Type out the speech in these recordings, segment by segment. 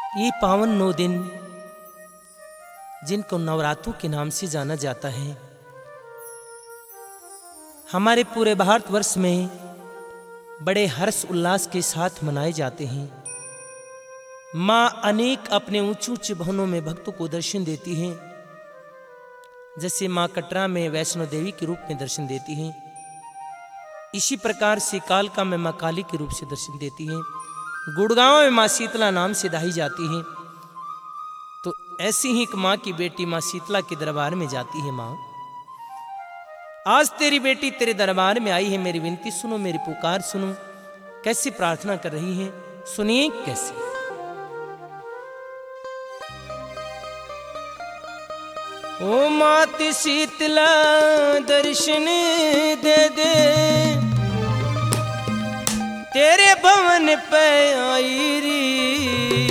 ये पावन 9 दिन जिनको नवरात्रों के नाम से जाना जाता है, हमारे पूरे भारतवर्ष में बड़े हर्ष उल्लास के साथ मनाए जाते हैं। माँ अनेक अपने ऊंचे ऊंचे भवनों में भक्तों को दर्शन देती हैं। जैसे माँ कटरा में वैष्णो देवी के रूप में दर्शन देती हैं, इसी प्रकार से कालका में माँ काली के रूप से दर्शन देती हैं। गुड़गांव में माँ शीतला नाम से दाही जाती हैं। तो ऐसी ही एक माँ की बेटी माँ शीतला के दरबार में जाती है। माँ, आज तेरी बेटी तेरे दरबार में आई है, मेरी विनती सुनो, मेरी पुकार सुनो। कैसे प्रार्थना कर रही है, सुनिए कैसे। ओ मात शीतला दर्शन दे दे, तेरे भवन पे आई री।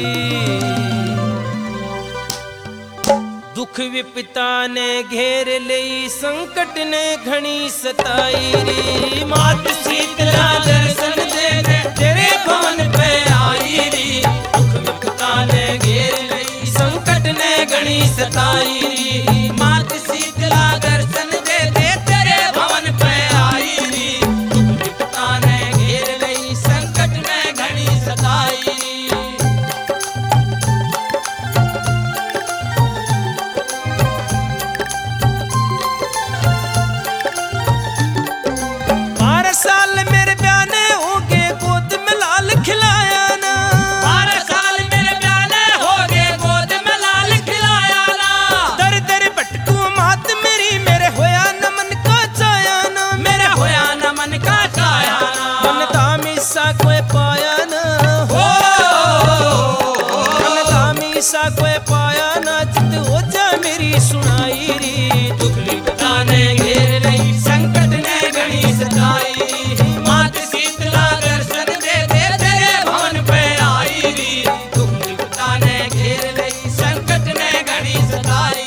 दुख विपता ने घेर लई, संकट ने घनी सताई री। मात शीतला दर्शन दे दे, तेरे भवन पे आई री। दुख विपता ने घेर लई, संकट ने घनी सताई री। मात शीतला दर्शन दे दे, तेरे भवन पे आई री। दुख विपता ने घेर लई, संकट ने घनी सताई री। साल मेरे ब्याने हो गए, गोद में लाल खिलाया ना। 12 साल मेरे ब्याने हो गए, गोद में लाल खिलाया ना। दर दर भटकू मात मेरी, मेरे होया न मन का चाया ना। मेरे होया न मन का चाया ना। मन तामीसा कोई पाया ना हो, मन तामीसा कोई पाया ना। जित हो जा मेरी सुनाई री। दुख विपता ने घेर लई, संकट ने घनी सताई। मात शीतला दर्शन दे दे, तेरे भवन पे आई री। दुख विपता ने घेर लई, संकट ने घनी सताई।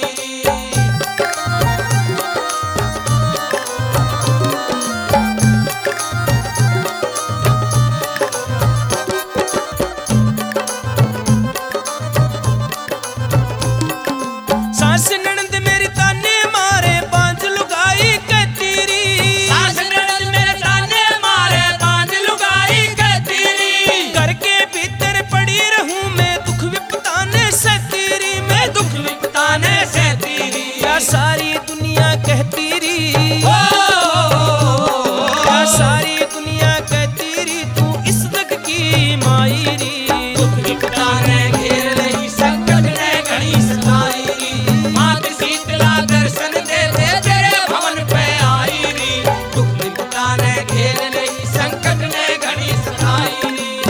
सास ननद मेरी ताने मारे, बांझ लुगाई कहती री। सास ननद मेरे ताने मारे, बांझ लुगाई कहती री। घर के भीतर पड़ी रहूं मैं, दुख विपता ने सहती री। मैं दुख विपता ने सहती री। या सारी दुनिया कहती री, ओ, या सारी दुनिया कहती री, तू इस दग की माई री। दुख विपता ने घेर लई, संकट ने घनी सताई। मात शीतला दर्शन दे दे, तेरे भवन पे आई री। दुख विपता ने घेर लई, संकट ने घनी सताई।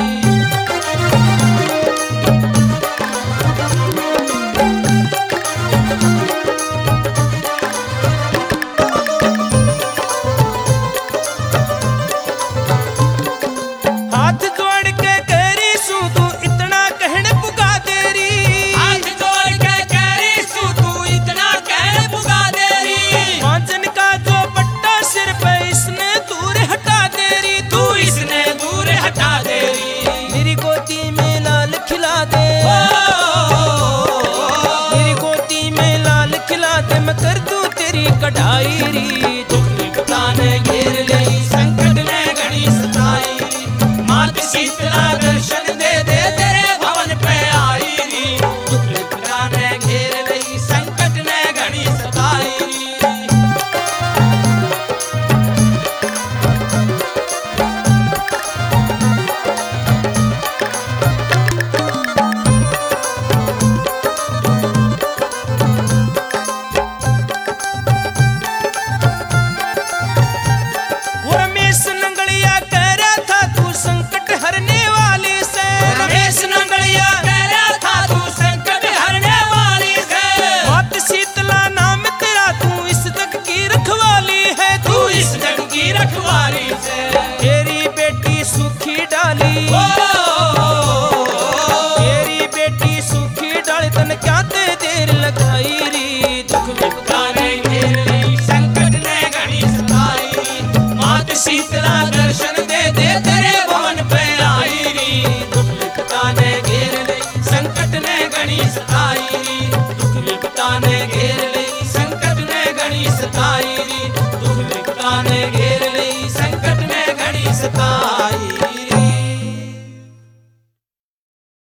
हाथ जोड़ के कह रही सू, तू इतना कहने पुका दे री। हाथ जोड़ के कह रही सू, तू इतना कहने पुका दे री। मांझन का जो पट्टा सिर पे, इसने दूर हटा दे री। तू इसने दूर हटा दे री। मेरी गोदी में लाल खिला दे, मेरी गोदी में लाल खिला दे, मैं कर दूं तेरी कढ़ाई री। दुख विपता ने घेर लई, संकट ने घनी सताई। मात शीतला दर्शन दे दे, तेरे भवन पे आई री। दुख विपता ने घेर लई, संकट ने घनी सताई। सताई।